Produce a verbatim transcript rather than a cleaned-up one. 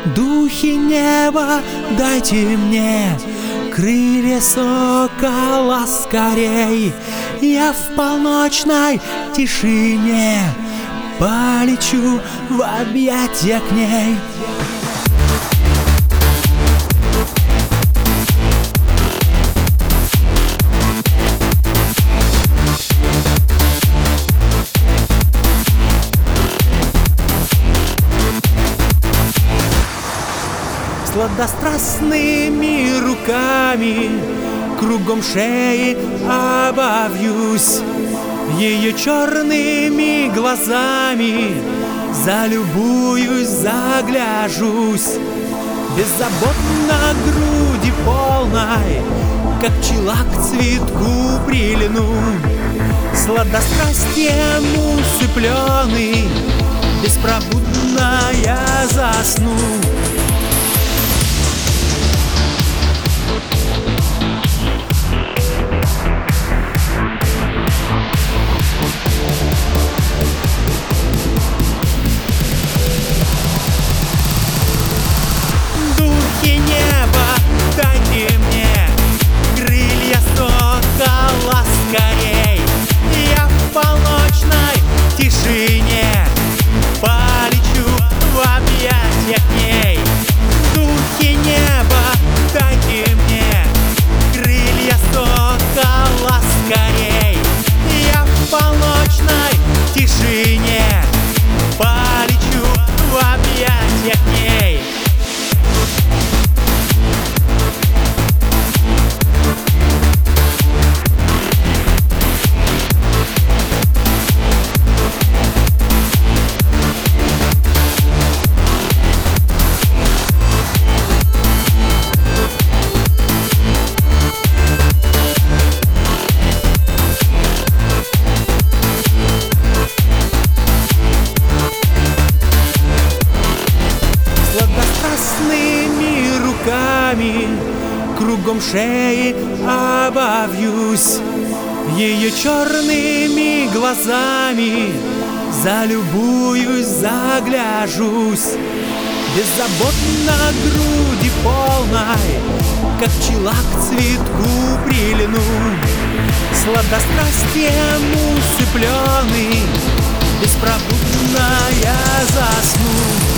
Духи неба, дайте мне крылья сокола скорей. Я в полночной тишине полечу в объятия к ней. Сладострастными руками кругом шеи обовьюсь, ее черными глазами залюбуюсь, загляжусь. Беззаботно груди полной, как пчела к цветку прильну, сладострастием усыпленный, беспробудно я засну. Духи неба, дайте мне крылья сокола скорей. Я в полночной тишине полечу в объятия к ней. Духи неба, дайте мне крылья сокола скорей. Я в полночной тишине полечу в объятия к ней. Сладострастными руками кругом шеи обовьюсь, ее черными глазами залюбуюсь, загляжусь. Беззаботно груди полной, как пчела к цветку прильну, сладострастием усыпленный, беспробудно я засну.